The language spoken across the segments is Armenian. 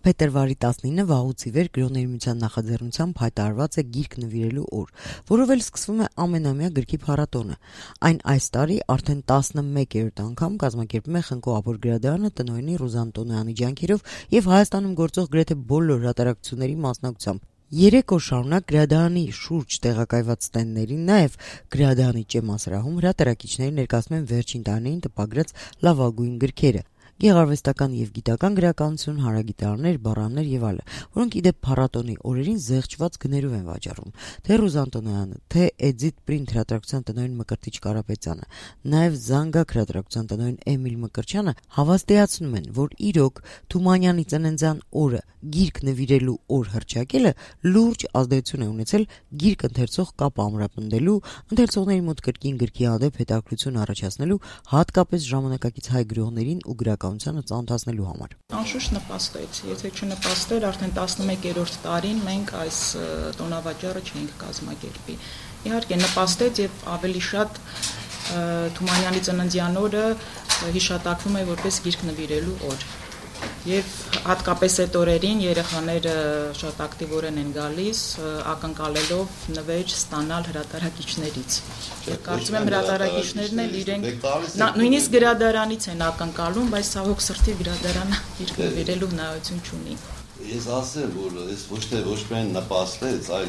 Փետրվարի 19-ը վաղուց ի վեր գրողների միության նախաձեռնությամբ հայտարարված է գիրք նվիրելու օր, որով էլ սկսվում է ամենամյա գրքի փառատոնը։ Այն այս տարի արդեն 11-րդ անգամ կազմակերպում է Խնկո Աբոր գրադարանը տնօրենի Ռուզան Տոնոյանի ջանքերով եւ Հայաստանում գործող գրեթե բոլոր հրատարակությունների մասնակցությամբ։ 3 օր շարունակ գրադարանի շուրջ տեղակայված ստենդներին, նաև գրադարանի ճեմասրահում հրատարակիչները ներկայացնում են վերջին տարիներին տպագրած լավագույն գրքերը։ Գեղարվեստական եւ գիտական գրականություն, հարագիտարներ, բառաններ եւ այլն, որոնք իդեպ փառատոնի օրերին զեղչված գներով են վաճառվում։ Թե Ռուզան Տոնոյանը, թե Edit Print հրատարակության տնօրեն Մկրտիչ Կարապետյանը, նաեւ Զանգակ հրատարակության տնօրեն Էմիլ Մկրտչյանը հավաստիացնում են, որ իրոք Թումանյանի ծննդյան օրը գիրք նվիրելու օր հռչակելը լուրջ ազդեցություն է ունեցել գիրք ընթերցող կապը ամրապնդելու, ընթերցողների մոտ կրկին գրքի հանդեպ հետաքրքրություն առաջացնելու, հատկապես ժամանակակից հայ գրողներին ու գրականությանը ծանոթացնելու համար։ Անշուշտ նպաստեց, եթե չնպաստեր, արդեն 11-րդ տարին մենք այս տոնավաճառը չէինք կազմակերպի։ Իհարկե նպաստեց եւ ավելի շատ Թումանյանի ծննդյան օրը հիշատակվում է որպես գիրք նվիրելու օր։ Եվ հատկապես այդ օրերին երեխաները շատ ակտիվորեն են գալիս, ակնկալելով նվեր ստանալ հրատարակիչներից։ Կարծում եմ հրատարակիչներն էլ իրենք նույնիսկ գրադարանից են ակնկալում, բայց ցավոք սրտի գրադարանը գիրք նվիրելու հնարավորություն չունի։ Ես ասեմ, որ այս ոչ միայն նպաստեց, այլ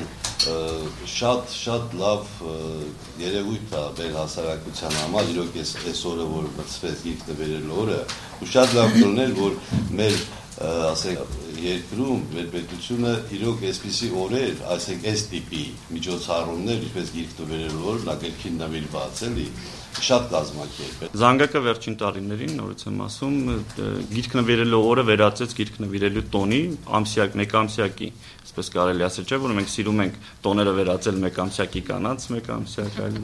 շատ լավ երևույթ է մեր հասարակության համար, իրոք այս օրը, որ մտցվեց գիրք նվիրելու օրը, ու շատ լավ կլիներ, որ մեր ասենք երկրում մեր պետությունը իրոք այսպիսի օրեր, այսինքն այս տիպի միջոցառումներ, ինչպես գիրք նվիրելու օր, գրքին նվիրված էլի, շատ կազմակերպել։ Զանգակը վերջին տարիներին, նորից եմ ասում, գիրք նվիրելու օրը վերածեց գիրք նվիրելու տոնի, մեկամսյակի, այսպես կարելի ասել, չէ՞, որ մենք սիրում ենք տոները վերածել մեկամսյակի կանանց, մեկամսյակ այլ։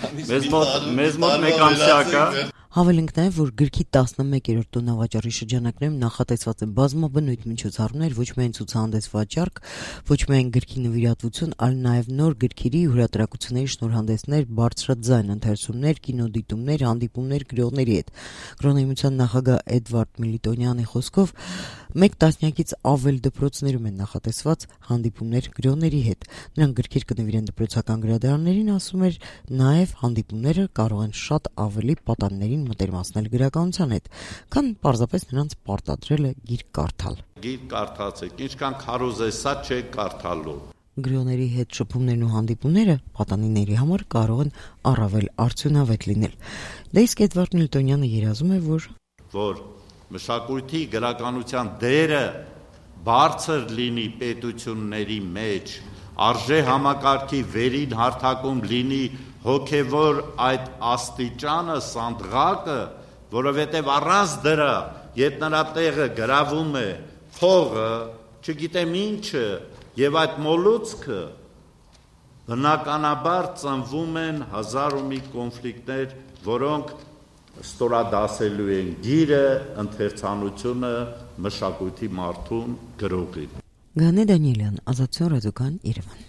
Մեզ մոտ մեկամսյակը Հավելենք նաև, որ գրքի 11-րդ տոնավաճառի շրջանակներում նախատեսված է բազմաբնույթ միջոցառումներ, ոչ միայն ցուցահանդես վաճառք, ոչ միայն գրքի նվիրատվություն, այլ նաև նոր գրքերի ու հրատարակությունների շնորհանդեսներ, բարձրաձայն ընթերցումներ, կինոդիտումներ, հանդիպումներ գրողների հետ։ Գրողների միության նախագահ Էդվարդ Միլիտոնյանի խոսքով 1 տասնյակից ավել դպրոցներում են նախատեսված հանդիպումներ գրողների հետ։ Նրանք գրքեր կնվիրեն դպրոցական գրադարաններին, ասում էր, նաև հանդիպումները կարող են շատ ավելի պատանիներին մտերմացնել գրականության հետ, քան պարզապես նրանց պարտադրել է գիրք կարդալ։ Գիրք կարդացեք, ինչքան քարոզեսա չեք կարդալու։ Գրողների հետ շփումներն ու հանդիպումները պատանիների համար կարող են առավել արդյունավետ լինել։ Դե իսկ Էդվարդ Միլիտոնյանը երազում է, որ մշակույթի գրականության դերը բարձր լինի պետությունների մեջ, արժե համակարգի վերին հարթակում լինի հոգևոր այդ աստիճանը, սանդղակը, որովհետև առանց դրա, երբ նրա տեղը գրավում է փողը, չգիտեմ ինչը, եւ այդ մոլուցքը բնականաբար ծնվում են հազար ու մի կոնֆլիկտներ, որոնք ստորադասելու են գիրը, ընթերցանությունը, մշակույթի մարդուն, գրողին։ Գանե Դանիելյան, Ազատություն ռադիոկայան, Երևան։